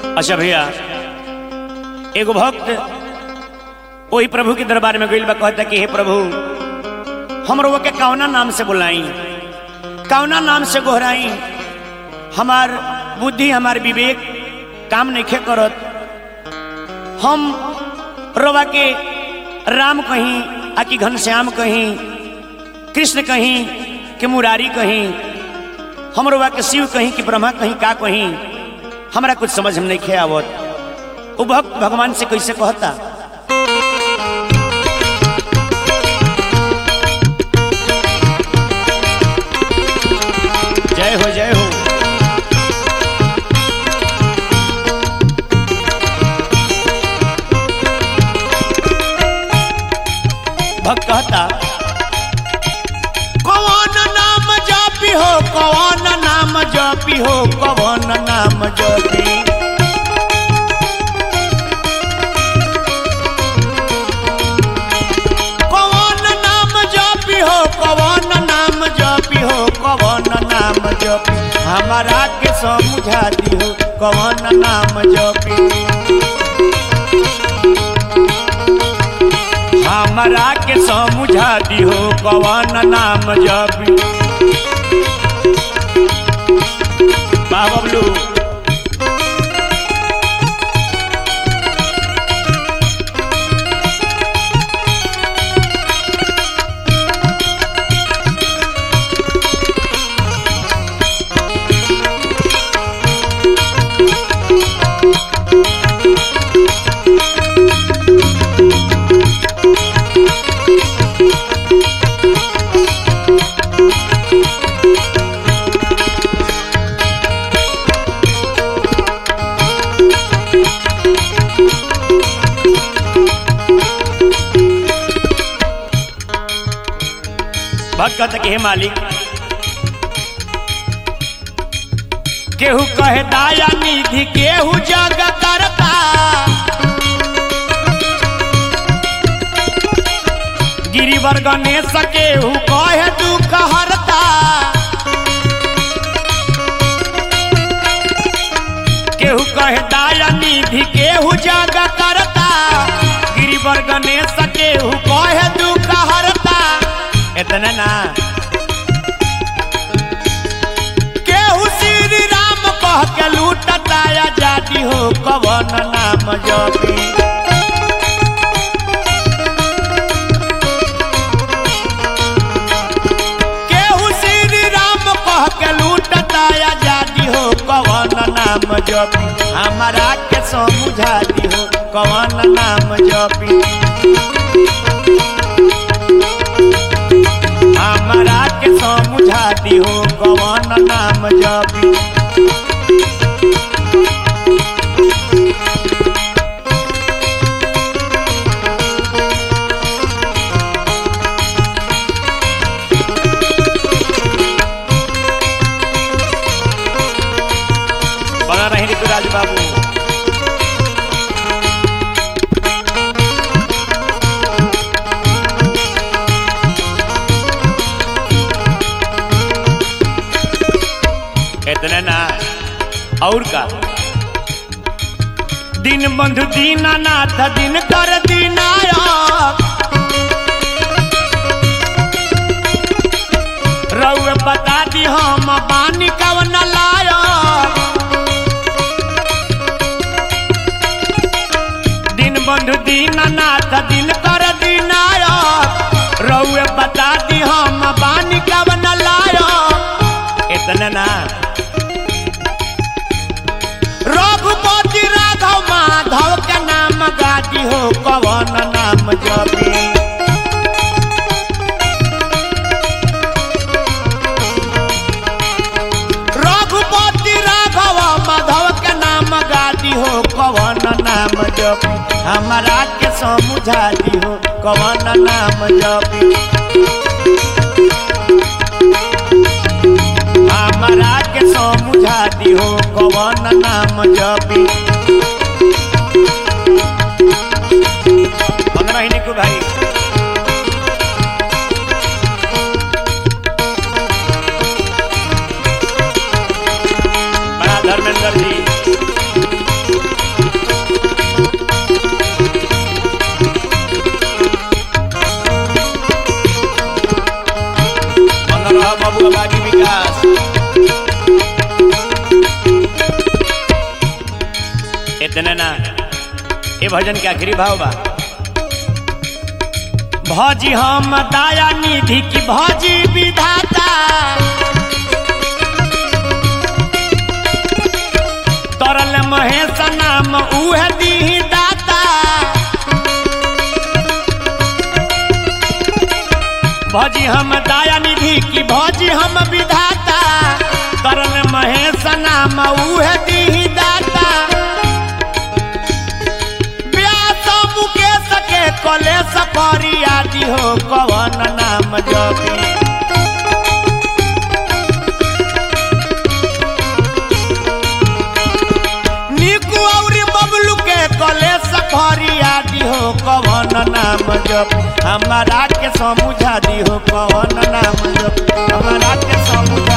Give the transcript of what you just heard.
अच्छा भैया, एगो भक्त वही प्रभु के दरबार में गइल बा, कहता कि हे प्रभु हमरो के कौना नाम से बुलाई, कौना नाम से गोहराई, हमार बुद्धि हमार विवेक काम नहीं करत। हम रोवा के राम कहीं आकि घनश्याम कहीं, कृष्ण कहीं कि मुरारी कहीं, हम रोवा के शिव कहीं कि ब्रह्मा कहीं, का कहीं हमरा कुछ समझ में नहीं आवत। वो भक्त भगवान से कैसे कहता, जय हो जय हो। भक्त कहता कौन नाम जपी हो, कौन नाम जपी हो, कौन नाम जपी, कौन नाम जपी हो, कौन नाम जपी हो, कौन नाम जपी, हमारा के समझा दी हो कौन नाम जपी, हमारा के समझा दी हो कौन नाम जपी। बबलू भक्त के हे मालिक, केहू कहे दया निधि, केहू जग करता, गिरिवर गणेश केहू कहे दुख हरता, केहू कहे दया निधि, केहू जग करता, गिरिवर गणेश केहू कहे दुख हरता। इतना ना केहू श्री राम कह के लूटता आजादी हो कौन नाम जपी, केहू श्री राम कह के लूटता आजादी हो कौन नाम जपी, हमारा के समझा दी हो कौन नाम जपी, हमारा के समझा दी हो कौन नाम जपी। बना रहे ऋतुराज बाबू। इतना ना और का, दिन बंधु दीनानाथ दिन कर दीनायक, रउए बता दी हम बानी कवन लायक, दिन बंधु दीनानाथ दिन कर दीनायक, रउए बता दी हम बानी कवन लायक। इतना ना रघुपति राघव माधव के नाम गादी हो कौन नाम जपी, रघुपति राघव माधव के नाम गादी हो कौन नाम जपी, हमारा के समझा दी हो कौन नाम जपी, हमारा के समझा दी हो कौन नाम जपी। को भाई बड़ा धर्मेंद्र जी इतने ना ये भजन के आखिरी भाव बा भौजी हम दया निधि की भौजी विधाता तरल महेश नाम उह दी दाता भौजी हम दया निधि की भौजी हम विधाता तरल महेश नाम उह दी दाता व्यास मुकेश के कलेश फरियादी हो कवन नाम जपी निकू औरी बबलू के कलेश फरियादी हो कवन नाम जप हमारा के समझा दी हो कवन नाम जप हमारा के समझा